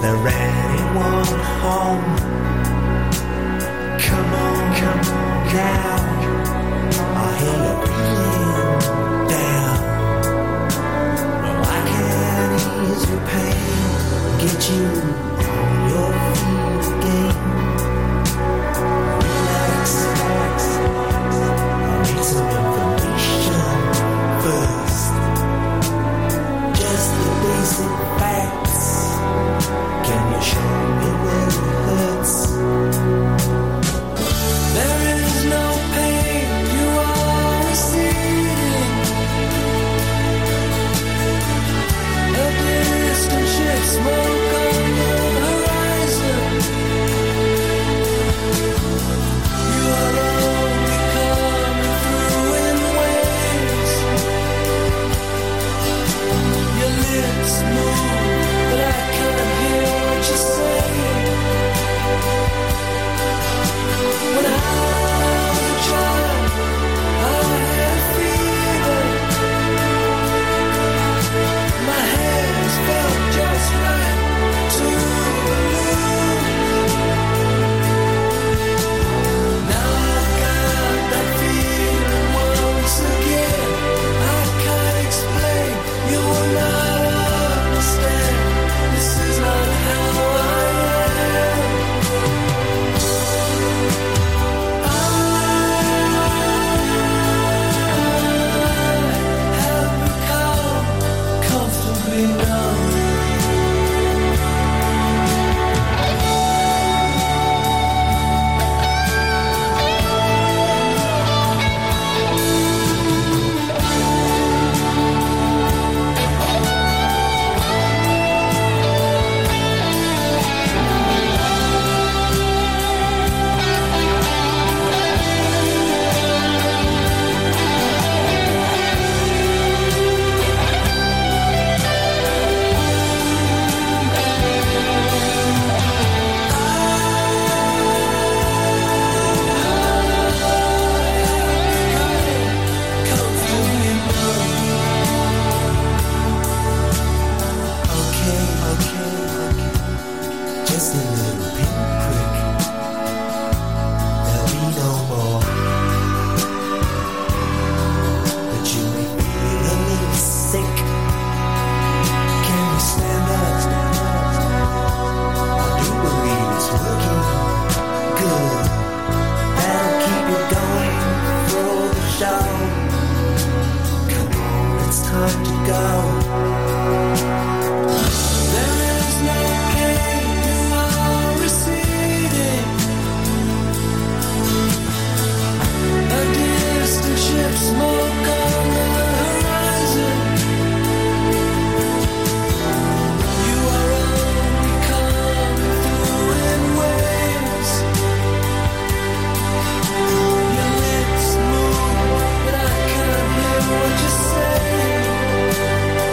there anyone home? Come on now. I hear you feeling down. Well, I can ease your pain, get you on your feet again. Relax, I need some information first. Just the basic facts. Can you show me where it hurts? There is no pain you are receiving. A distant ship smoke on the horizon. You are only coming through in waves. Your lips move, but I can't hear what you're saying. When I was a child, I had fever. My hands felt just right to lose. Now I've got that feeling once again. I can't explain, you will not understand. This is not how I am. Comfortably numb. Just a little pinprick. There'll be no more. But you may feel a little sick. Can you stand up? I do believe it's working good. That'll keep you going through the show. Come on, it's time to go. There is no pain you are receding. A distant ship smoke on the horizon. You are only coming through in waves. Your lips move, but I can't hear what you're saying.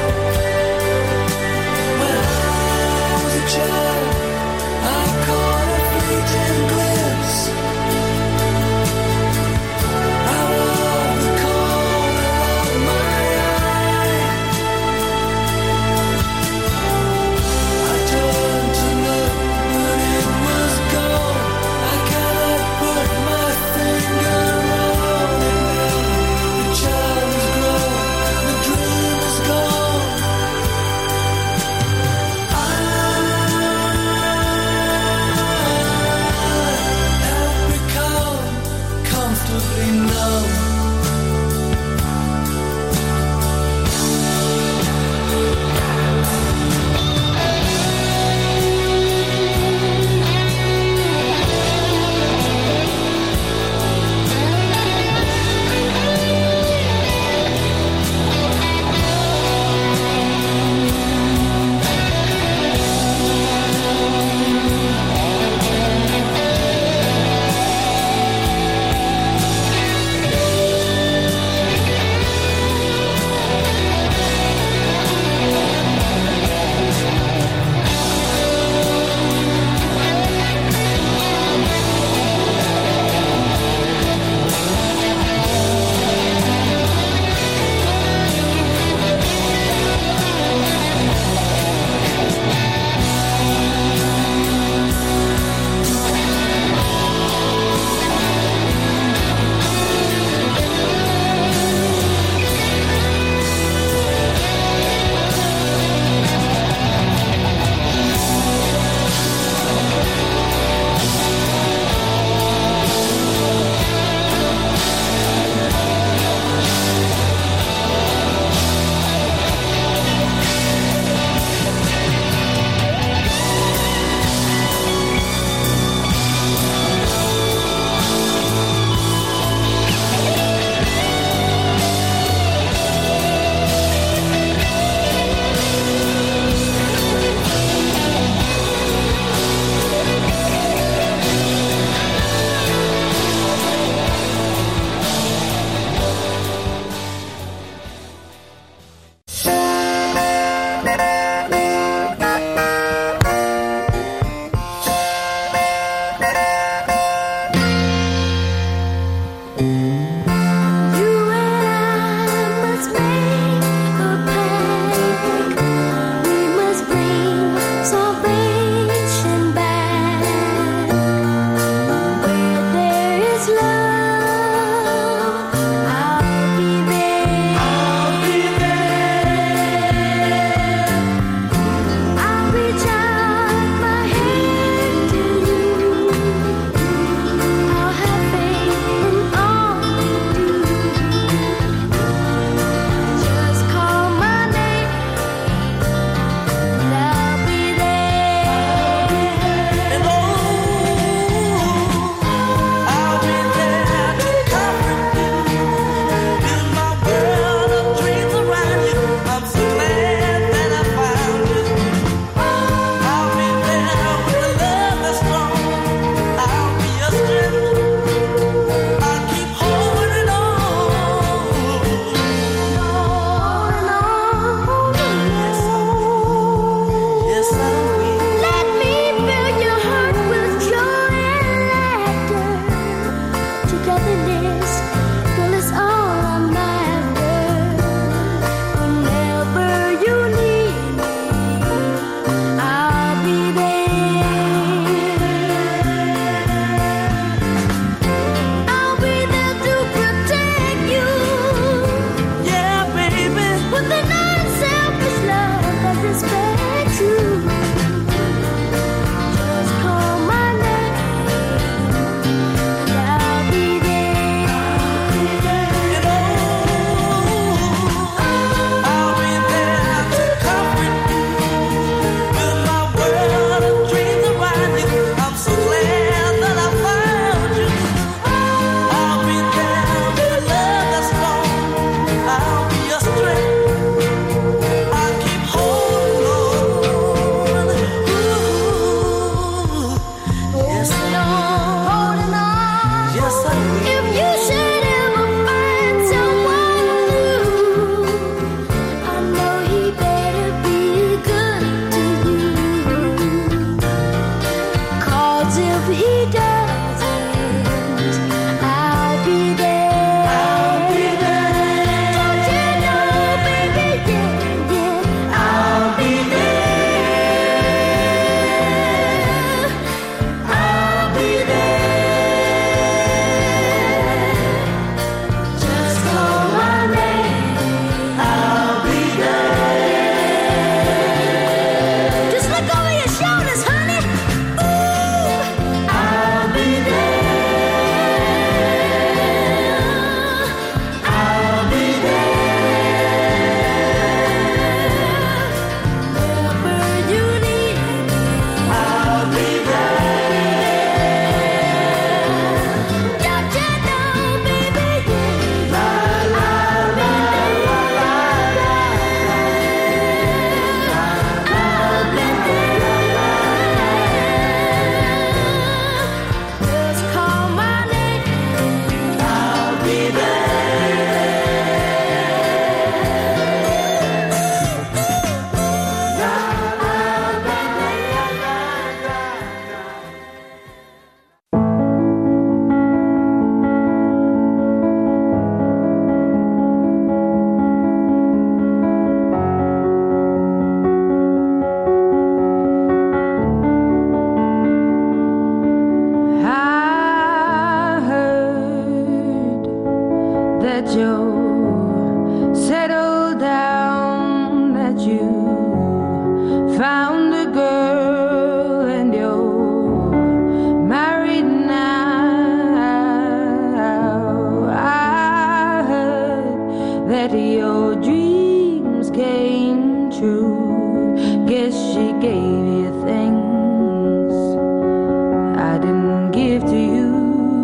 true. Guess she gave you things I didn't give to you.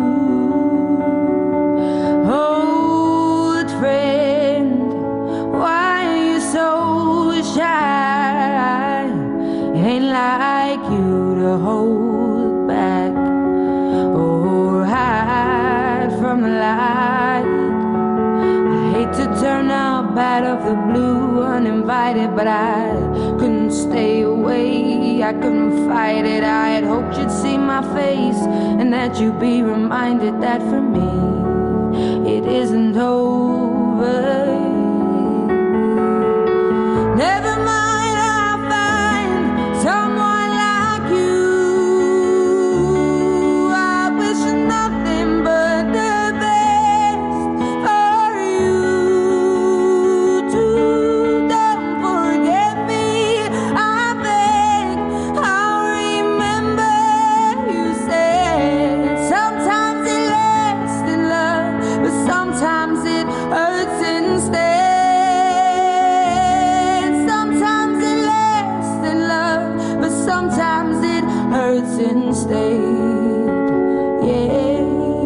Old friend, why are you so shy? It ain't like you to hold back or hide from the light. I hate to turn out bad of the blue, uninvited, but I couldn't stay away. I couldn't fight it. I had hoped you'd see my face and that you'd be reminded that for me it isn't over. Never mind, I'll find someone like you. I wish nothing but the best for you too. Don't forget me, I beg. I'll remember you said sometimes it lasts in love, but sometimes it hurts instead. Sometimes it lasts in love, but sometimes it hurts instead. Yeah.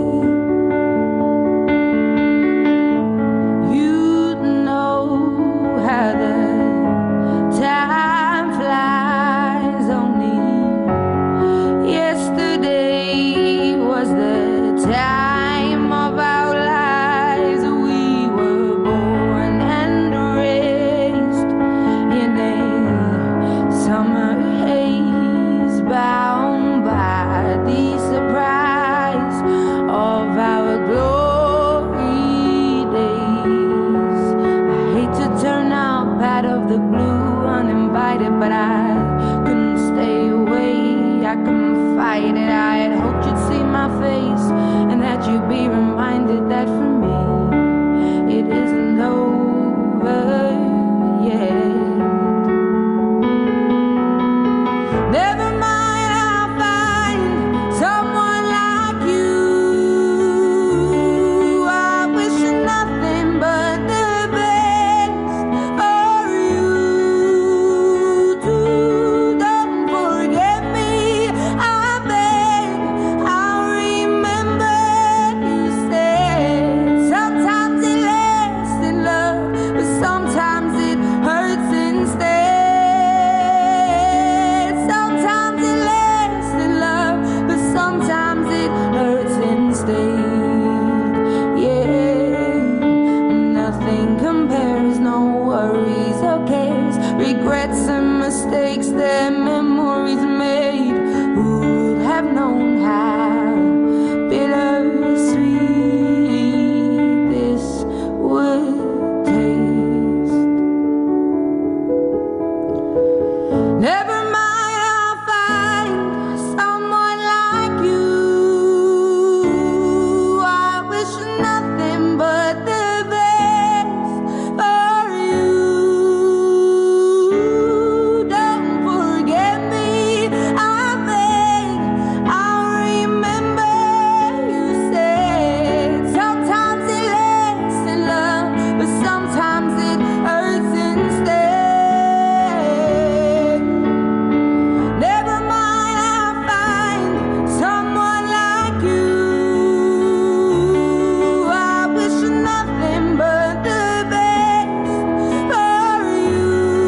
You know how the time flies. Only yesterday was the time of our lives. We were born and raised in a summer haze, bound by the surprise of our glory days. I hate to turn out bad of the blue, uninvited, but I couldn't stay away. I couldn't fight it. I had hoped you'd see my face and that you'd be reminded that for me it isn't over yet. Never mind, I'll find someone like you. I wish nothing but the best for you too. Don't forget me, I beg. I'll remember you said sometimes it lasts in love, but sometimes it hurts instead. Sometimes it lasts in love, but sometimes it hurts instead. Yeah, nothing compares, no worries or cares, regrets and mistakes that memories made. Who would have known how bittersweet this would taste? Never mind, I'll find someone like you. I wish nothing but the best for you. Don't forget me, I beg. I'll remember you said sometimes it lasts in love, but sometimes it hurts instead. Never mind, I'll find someone like you. I wish nothing but the best for you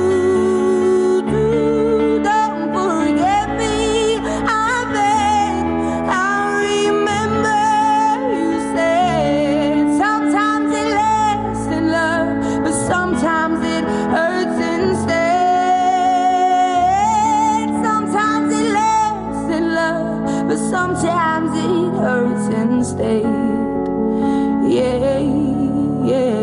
too. Don't forget me, I beg. I'll remember you said sometimes it lasts in love, but sometimes it hurts instead. Sometimes it lasts in love, but sometimes it hurts instead. Yeah, yeah.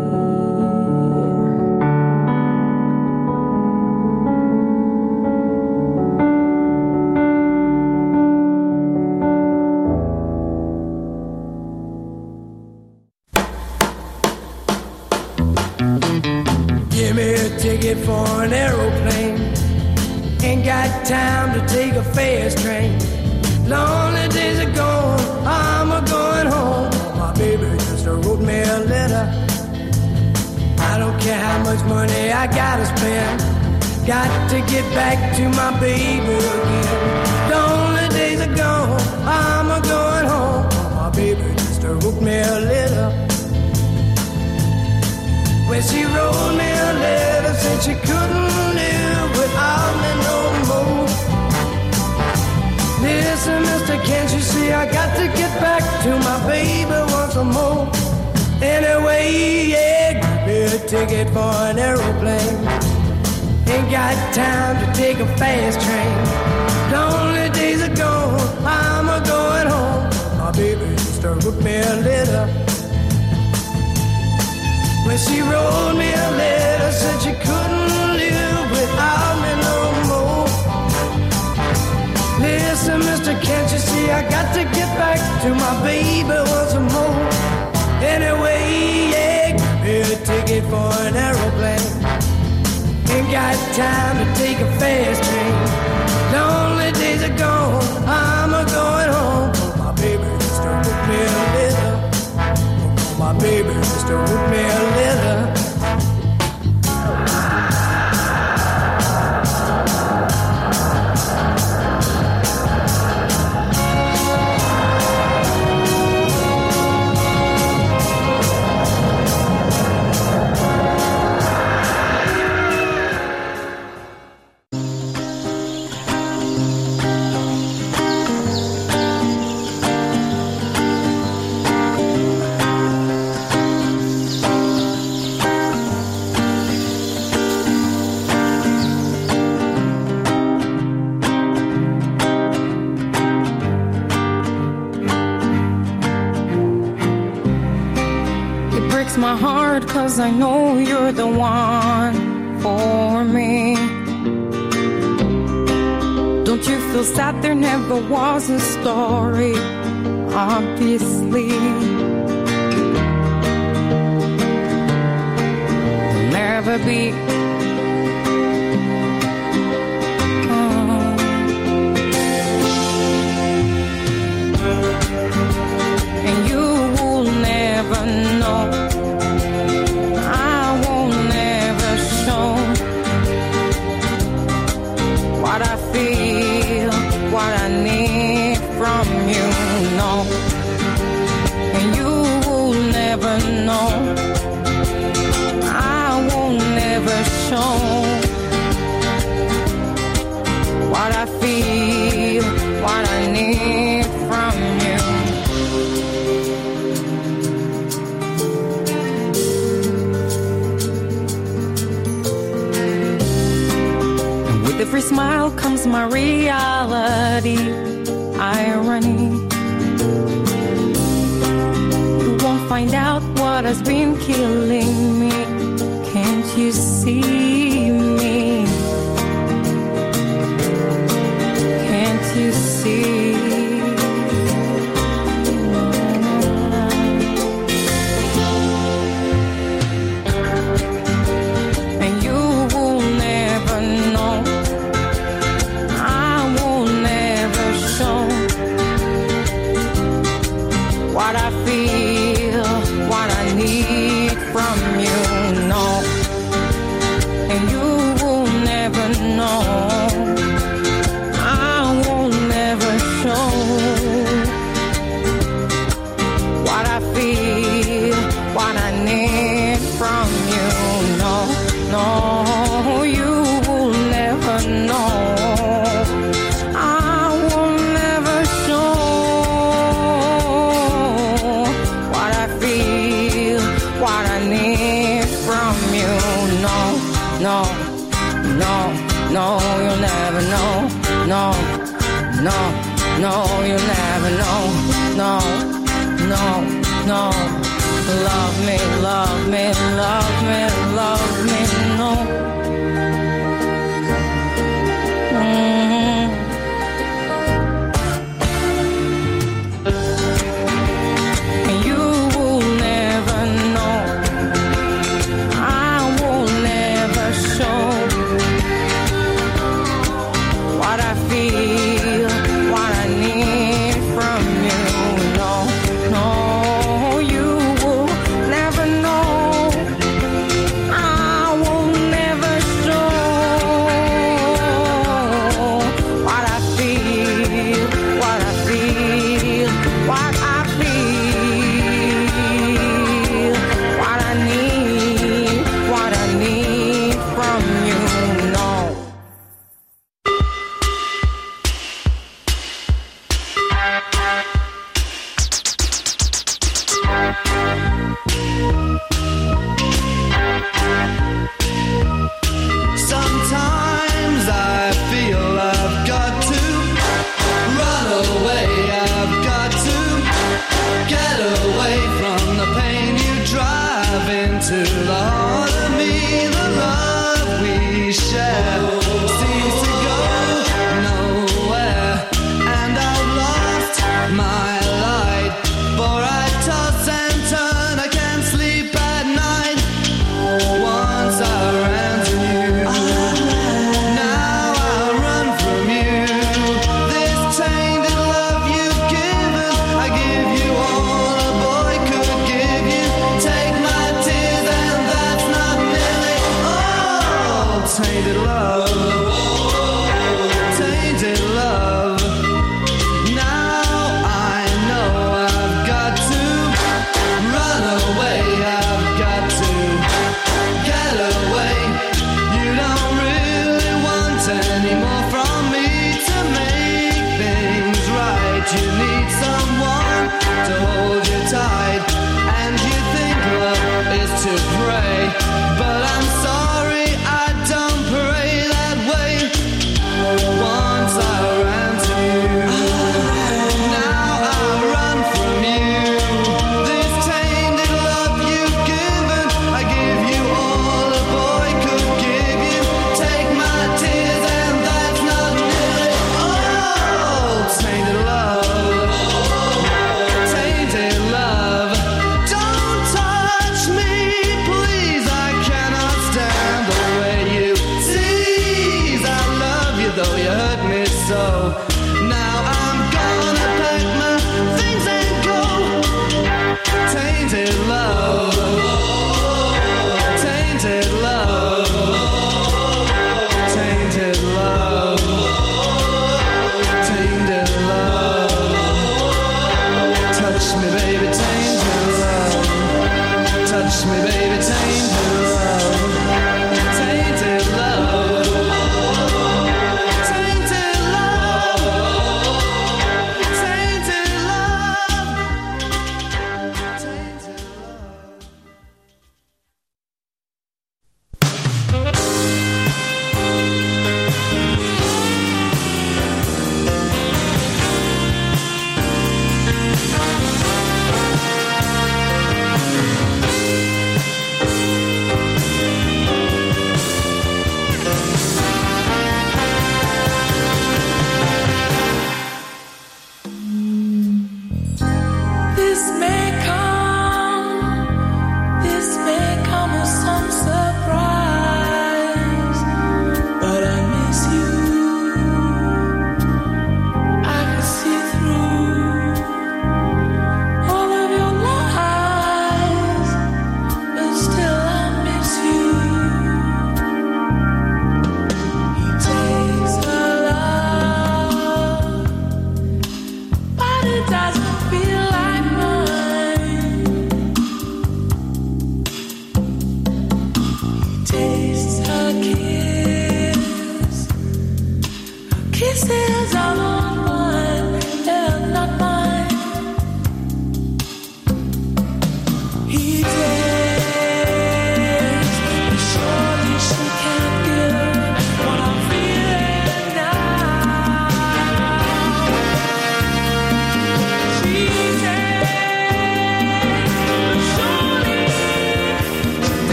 Give me a ticket for an aeroplane. Ain't got time to take a fast train. Lonely days are gone, I'm a going home. My baby just wrote me a letter. I don't don't care how much money I gotta spend. Got to get back to my baby again. The only days are gone, I'm a going home. My baby just wrote me a letter. When she wrote me a letter, said she couldn't live without me no more. Listen, mister, can't you see I got to get back to my baby once more. Anyway, yeah, give me a ticket for an aeroplane. Ain't got time to take a fast train. The only days are gone, I'm a going home. My baby just wrote me a letter. When she wrote me a letter, said she couldn't live without me no more. Listen, mister, can't you see I got to get back to my baby once more. Anyway, yeah, give me a ticket for an aeroplane. Ain't got time to take a fast train. The only days are gone, I'm a going home. My baby just wrote me a letter. My baby just wrote me a letter. My heart, 'cause I know you're the one for me. Don't you feel sad there never was a story? Obviously there'll never be. And you will never know. What I feel, what I need from you, no. And you will never know. I will never show what I feel, what I need from you. With every smile comes my reality, irony. You won't find out what has been killing me. Can't you see me? Can't you see? And you will never know. What I feel, what I need from you, no. And you will never know. I will never show what I feel, what I need from you, no. No, you will never know. No, no, no, you'll never know. No, no, no, you'll never know. No, no, no. Love me, love me, love me, love me, no. You will never know. I will never show what I feel, what I need from you. No, no, you will never know. I love.